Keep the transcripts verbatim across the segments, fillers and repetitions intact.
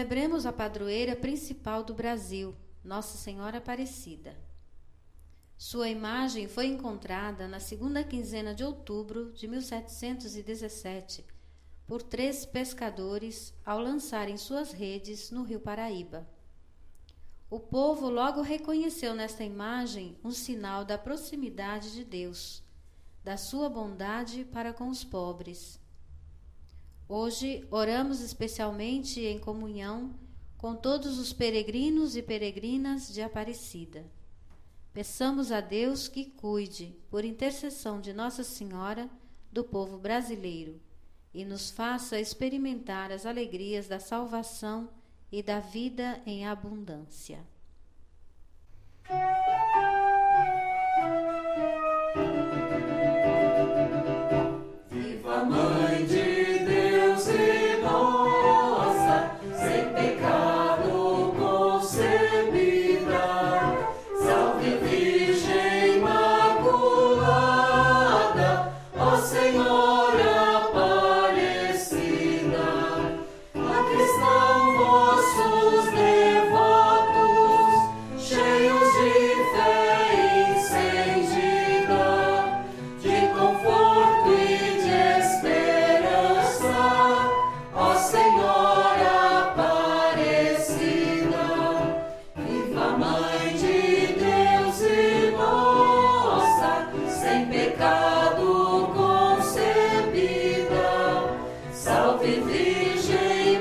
Celebremos a padroeira principal do Brasil, Nossa Senhora Aparecida. Sua imagem foi encontrada na segunda quinzena de outubro de mil setecentos e dezessete por três pescadores ao lançarem suas redes no rio Paraíba. O povo logo reconheceu nesta imagem um sinal da proximidade de Deus, da sua bondade para com os pobres. Hoje oramos especialmente em comunhão com todos os peregrinos e peregrinas de Aparecida. Peçamos a Deus que cuide, por intercessão de Nossa Senhora, do povo brasileiro e nos faça experimentar as alegrias da salvação e da vida em abundância. Viva a Mãe de Deus e nossa, sem pecado concebida, salve Virgem Imaculada, ó Senhora Aparecida, a cristão vossos devotos, cheios de fé incendida, de conforto e de esperança, ó Senhora Aparecida. Viva a Mãe de Deus e nossa, sem pecado concebida, salve Virgem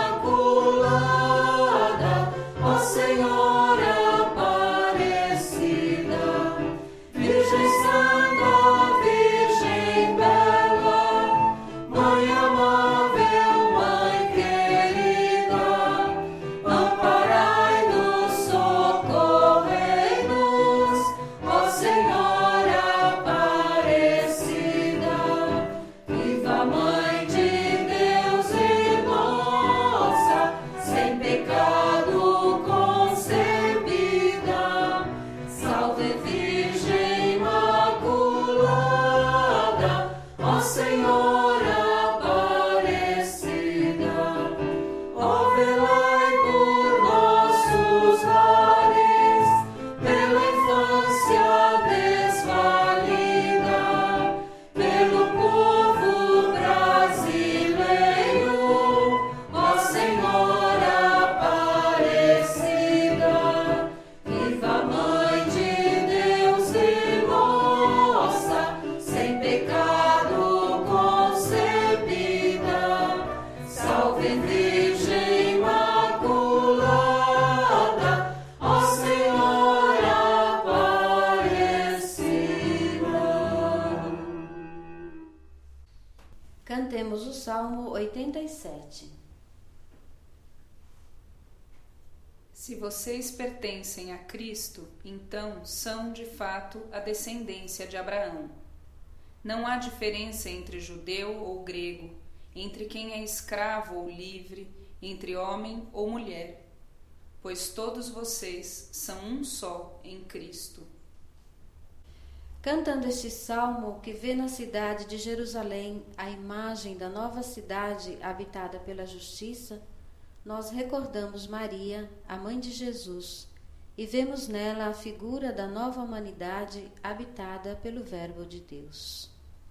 Imaculada, ó Senhora Aparecida. Virgem Santa, Virgem Bela, Mãe amável, Mãe querida, amparai-nos, socorrei-nos, ó Senhora Aparecida. Viva a Mãe de Deus e nossa, sem pecado concebida, salve Virgem Imaculada, ó Senhora Aparecida. Ó velai por nossos lares, pela infância desvalida, pelo povo brasileiro, ó Senhora Aparecida. Viva a Mãe de Deus e nossa, sem pecado concebida, salve Virgem Imaculada, ó Senhora Aparecida. Cantemos o Salmo oitenta e sete. Se vocês pertencem a Cristo, então são de fato a descendência de Abraão. Não há diferença entre judeu ou grego, entre quem é escravo ou livre, entre homem ou mulher, pois todos vocês são um só em Cristo. Cantando este salmo que vê na cidade de Jerusalém a imagem da nova cidade habitada pela justiça, nós recordamos Maria, a mãe de Jesus, e vemos nela a figura da nova humanidade habitada pelo Verbo de Deus.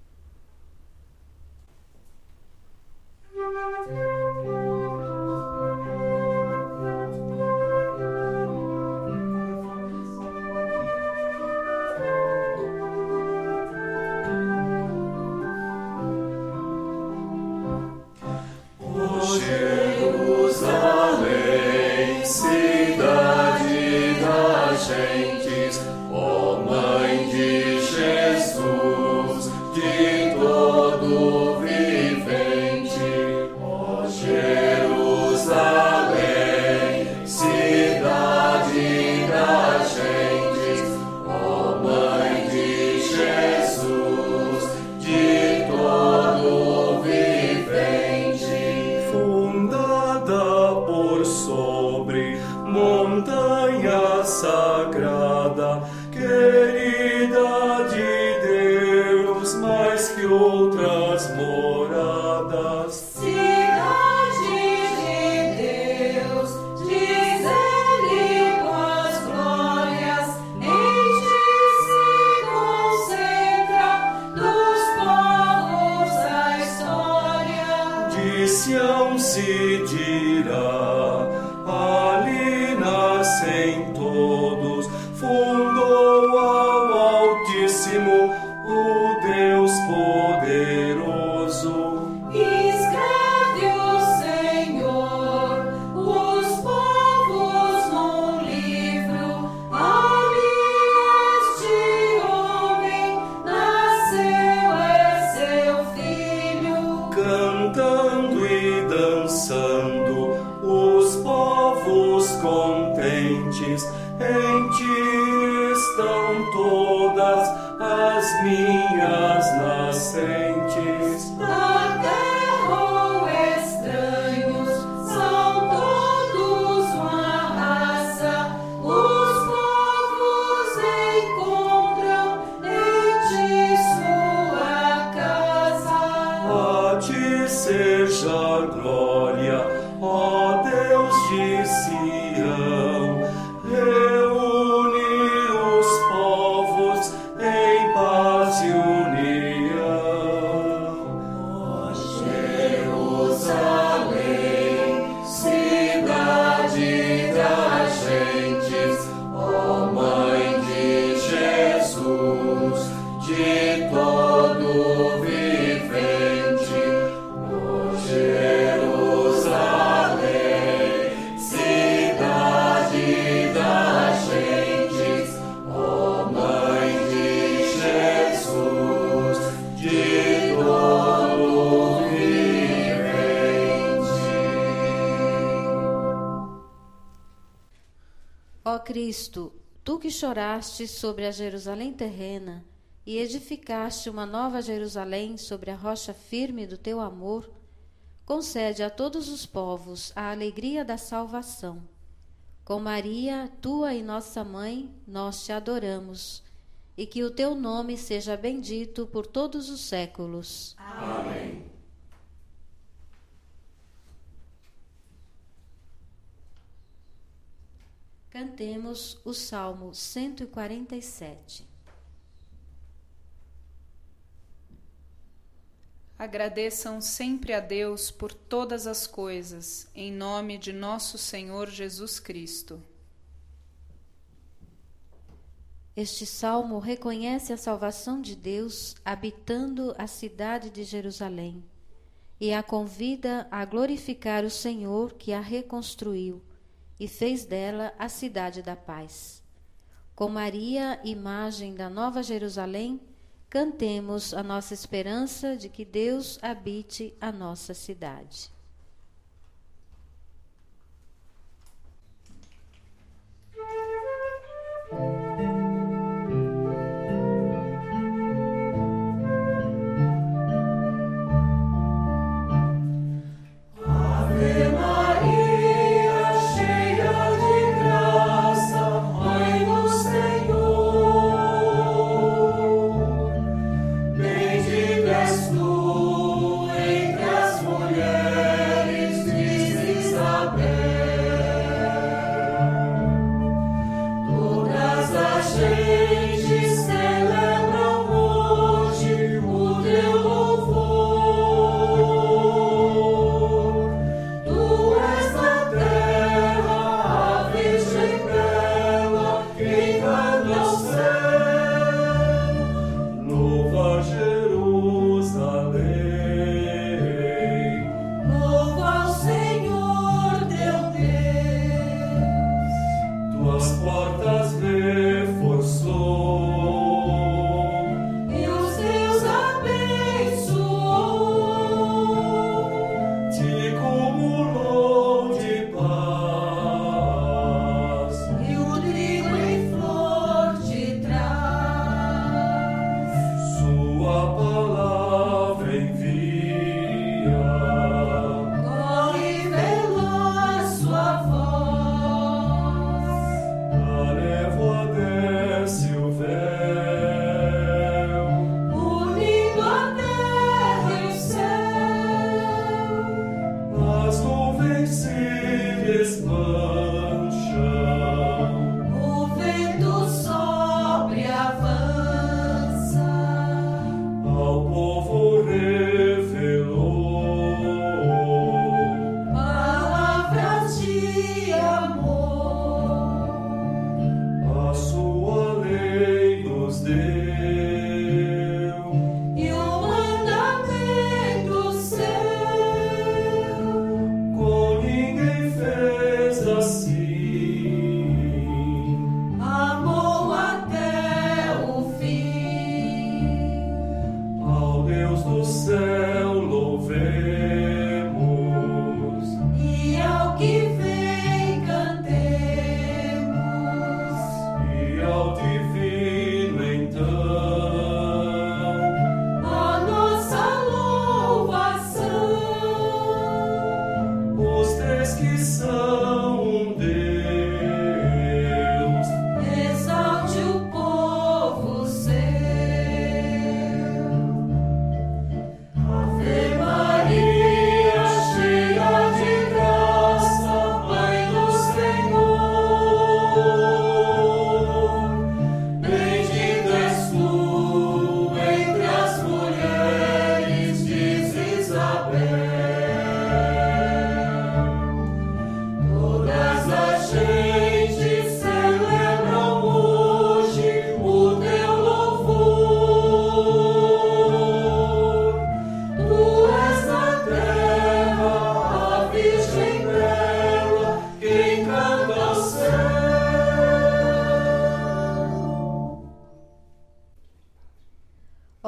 Jerusalém, cidade das gentes, ó Mãe de Jesus, de todo vivente. Ó Jerusalém, cidade das gentes, ó Mãe de Jesus, de todo vivente. Fundada por sobre montanha sagrada, querida de Deus, mais que outras moradas. Cidade de Deus. em todos, fundou ao Altíssimo o Deus poderoso. Escreve o Senhor os povos num livro, ali este homem nasceu, é seu filho. Cantando e dançando, os povos contentes, em ti estão todas as minhas nascentes. Da terra ou estranhos, são todos uma raça, os povos encontram em ti sua casa. A ti seja a glória, ó Deus de Sião, reúne os povos em paz e união. Ó Jerusalém, cidade das gentes, ó Mãe de Jesus, de todo vivente. Ó Jerusalém, cidade das gentes, ó Mãe de Jesus, de todo vivente. Ó Cristo, tu que choraste sobre a Jerusalém terrena e edificaste uma nova Jerusalém sobre a rocha firme do teu amor, concede a todos os povos a alegria da salvação. Com Maria, tua e nossa mãe, nós te adoramos, e que o teu nome seja bendito por todos os séculos. Amém. Cantemos o Salmo cento e quarenta e sete. Agradeçam sempre a Deus por todas as coisas, em nome de nosso Senhor Jesus Cristo. Este salmo reconhece a salvação de Deus habitando a cidade de Jerusalém e a convida a glorificar o Senhor que a reconstruiu e fez dela a cidade da paz. Com Maria, imagem da Nova Jerusalém, cantemos a nossa esperança de que Deus habite a nossa cidade. Alleluia.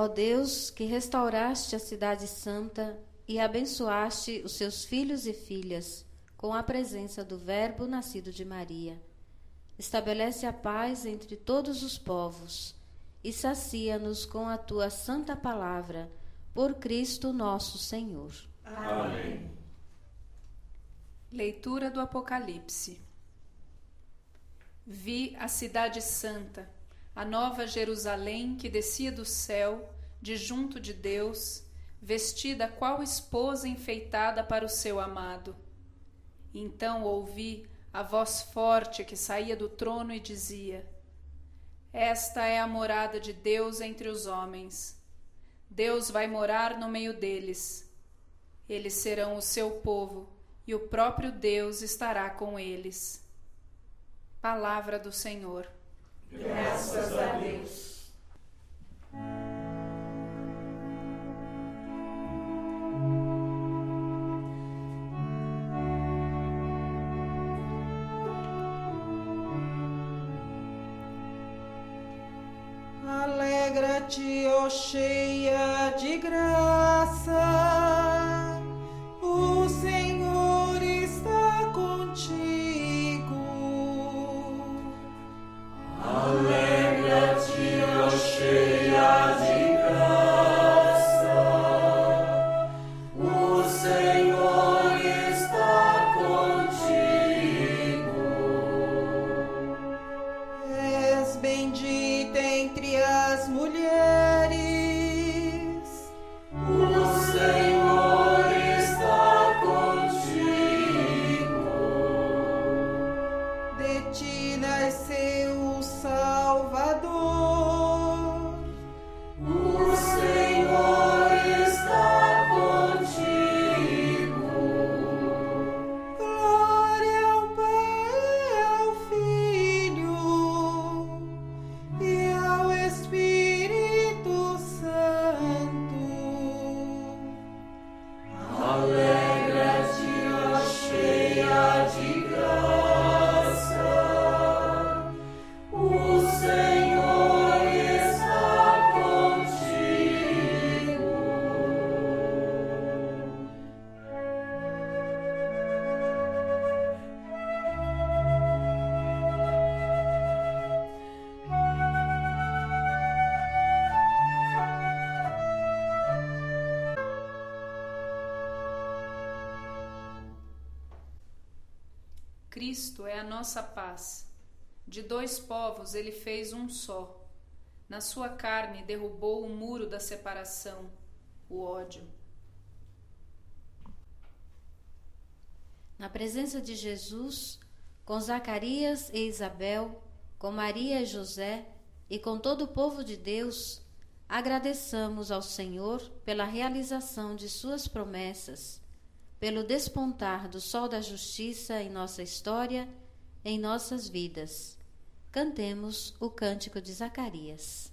Ó Deus, que restauraste a cidade santa e abençoaste os seus filhos e filhas com a presença do Verbo nascido de Maria, estabelece a paz entre todos os povos e sacia-nos com a tua santa palavra, por Cristo nosso Senhor. Amém. Leitura do Apocalipse. Vi a cidade santa, a nova Jerusalém que descia do céu, de junto de Deus, vestida qual esposa enfeitada para o seu amado. Então ouvi a voz forte que saía do trono e dizia: Esta é a morada de Deus entre os homens. Deus vai morar no meio deles. Eles serão o seu povo, e o próprio Deus estará com eles. Palavra do Senhor. Graças a Deus. Alegra-te, ó cheia de graça, o Senhor está contigo. Alegra-te, ó cheia de graça, o Senhor está contigo. És bendita entre as mulheres, O Senhor está contigo. de ti nasceu o Salvador. O Senhor está contigo. Glória ao Pai, ao Filho e ao Espírito Santo. Alegra-te, ó cheia de graça, o Senhor está contigo. Cristo é a nossa paz. De dois povos ele fez um só. Na sua carne derrubou o muro da separação, o ódio. Na presença de Jesus, com Zacarias e Isabel, com Maria e José e com todo o povo de Deus, agradeçamos ao Senhor pela realização de suas promessas, pelo despontar do sol da justiça em nossa história, em nossas vidas. Cantemos o cântico de Zacarias.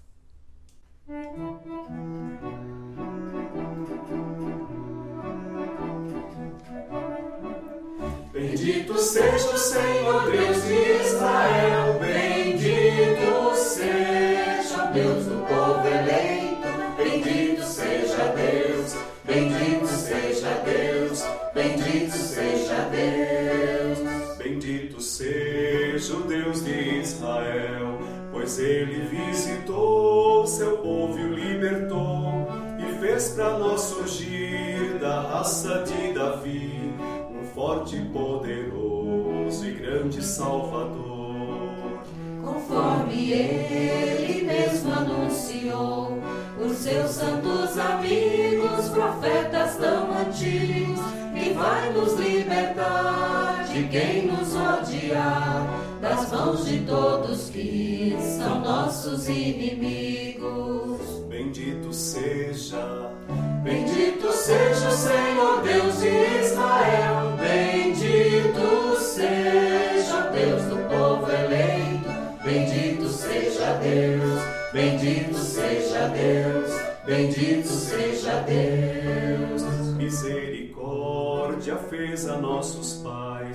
Bendito seja o Senhor Deus de Israel, bendito seja o Deus do povo eleito, bendito seja Deus, bendito seja Deus, bendito seja Deus. Bendito seja o Deus de Israel, pois ele visitou seu povo e o libertou, e fez para nós surgir da raça de Davi um forte, poderoso e grande Salvador. Conforme ele mesmo anunciou, os seus santos amigos, profetas tão antigos, que vai nos libertar de quem nos odiar, das mãos de todos que são nossos inimigos. Bendito seja, Bendito seja o Senhor Deus de Israel, bendito seja o Deus do povo eleito, bendito seja Deus, bendito seja Deus, bendito seja Deus. misericórdia fez a nossos pais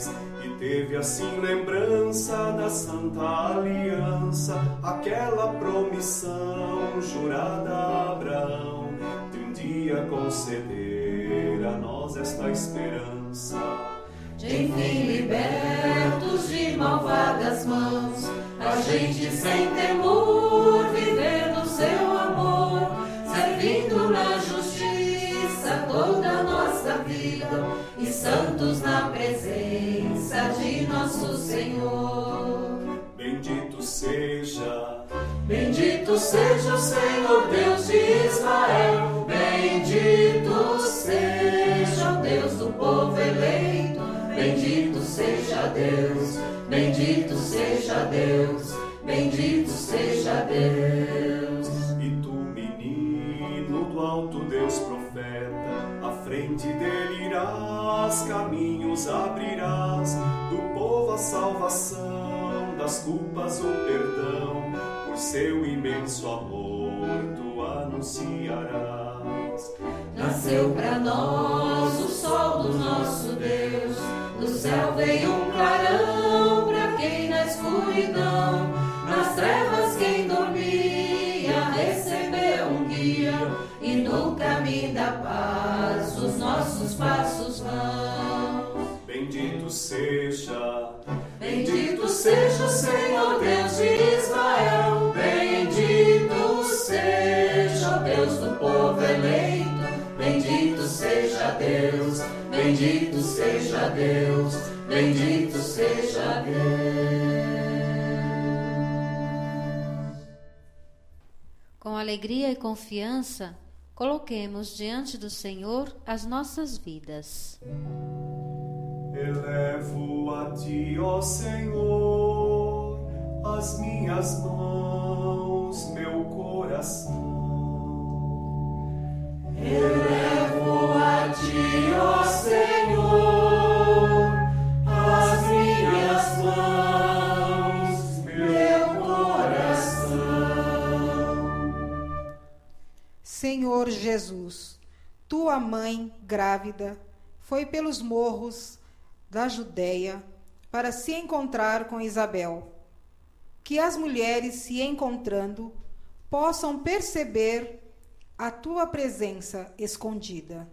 E teve assim lembrança da Santa Aliança, aquela promissão jurada a Abraão, de um dia conceder a nós esta esperança. De enfim libertos de malvadas mãos, a gente sem temor viver no seu amor, servindo na justiça toda a nossa vida e santos na presença de nosso Senhor. Bendito seja, bendito seja o Senhor Deus de Israel, bendito seja o Deus do povo eleito, bendito seja Deus, bendito seja Deus, bendito seja Deus. E tu, menino do alto Deus profeta, à frente dele irás, caminhos abrirás, do povo a salvação, das culpas o perdão, por seu imenso amor tu anunciarás. Nasceu pra nós o sol do nosso Deus, do céu veio um clarão pra quem na escuridão, nas trevas quem dormia recebeu um guia, e no caminho da paz os nossos passos vão. Bendito seja, bendito seja o Senhor Deus de Israel, bendito seja o Deus do povo eleito, bendito seja Deus, bendito seja Deus, bendito seja Deus. Com alegria e confiança, coloquemos diante do Senhor as nossas vidas. Elevo a ti, ó Senhor, as minhas mãos, meu coração. Elevo a ti, ó Senhor, as minhas mãos, meu coração. Senhor Jesus, tua mãe grávida foi pelos morros da Judéia para se encontrar com Isabel. Que as mulheres, se encontrando, possam perceber a tua presença escondida.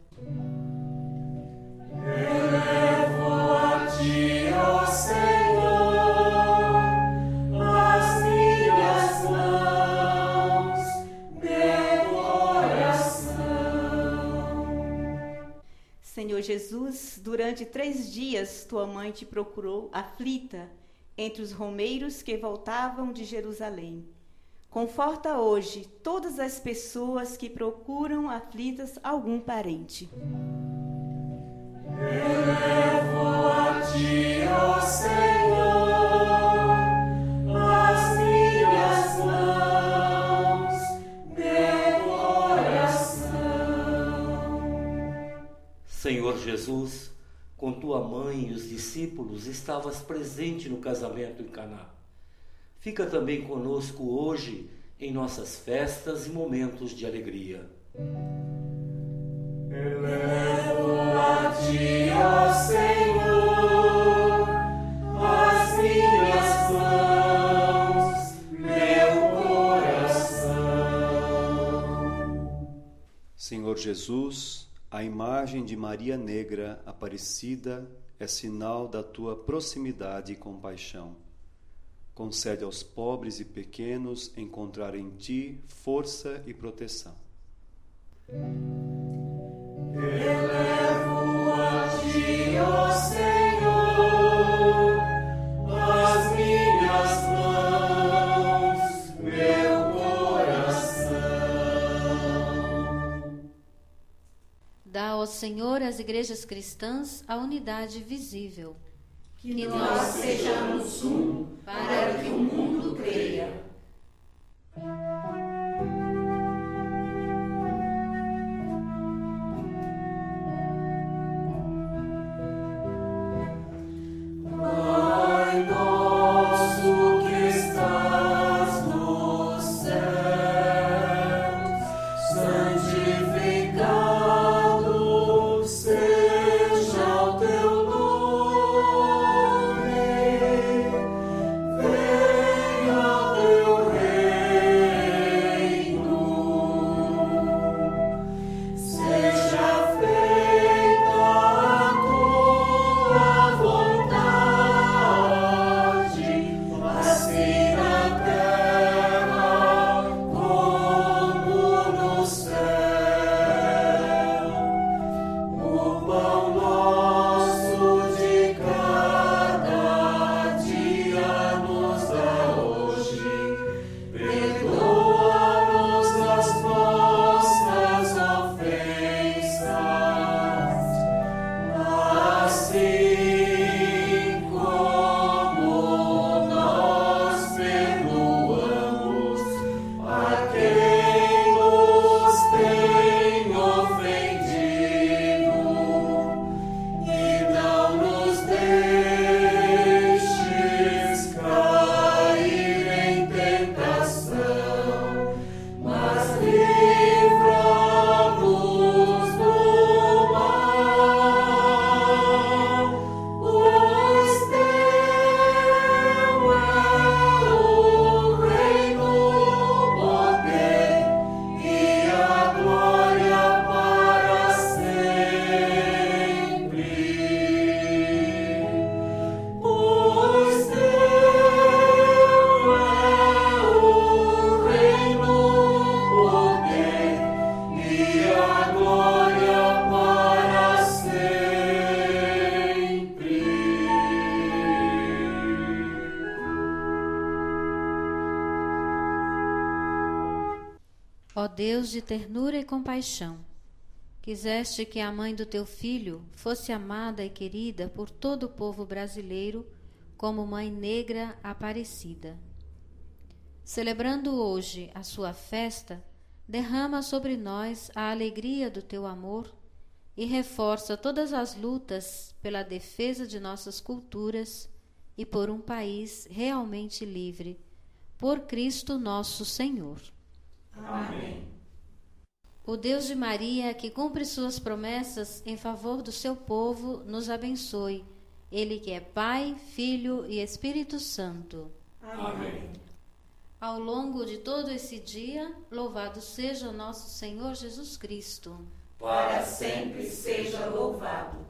Elevo a ti, ó Senhor, as minhas mãos, meu coração. Senhor Jesus, durante três dias tua mãe te procurou aflita entre os romeiros que voltavam de Jerusalém. Conforta hoje todas as pessoas que procuram aflitas algum parente. Elevo a ti, ó Senhor, as minhas mãos, meu coração. Senhor Jesus, com tua mãe e os discípulos estavas presente no casamento em Caná. Fica também conosco hoje em nossas festas e momentos de alegria. Elevo a ti, ó Senhor, as minhas mãos, meu coração. Senhor Jesus, a imagem de Maria Negra Aparecida é sinal da tua proximidade e compaixão. Concede aos pobres e pequenos encontrar em ti força e proteção. Elevo a ti, ó Senhor, as minhas mãos, meu coração. Dá ao Senhor às igrejas cristãs a unidade visível. Que nós sejamos um, para que o mundo creia. Pai nosso que estás nos céus, santificado seja o teu nome. Ó Deus de ternura e compaixão, quiseste que a mãe do teu filho fosse amada e querida por todo o povo brasileiro como Mãe Negra Aparecida. Celebrando hoje a sua festa, derrama sobre nós a alegria do teu amor e reforça todas as lutas pela defesa de nossas culturas e por um país realmente livre, por Cristo nosso Senhor. Amém. O Deus de Maria, que cumpre suas promessas em favor do seu povo, nos abençoe. Ele que é Pai, Filho e Espírito Santo. Amém. Ao longo de todo esse dia, louvado seja o nosso Senhor Jesus Cristo. Para sempre seja louvado.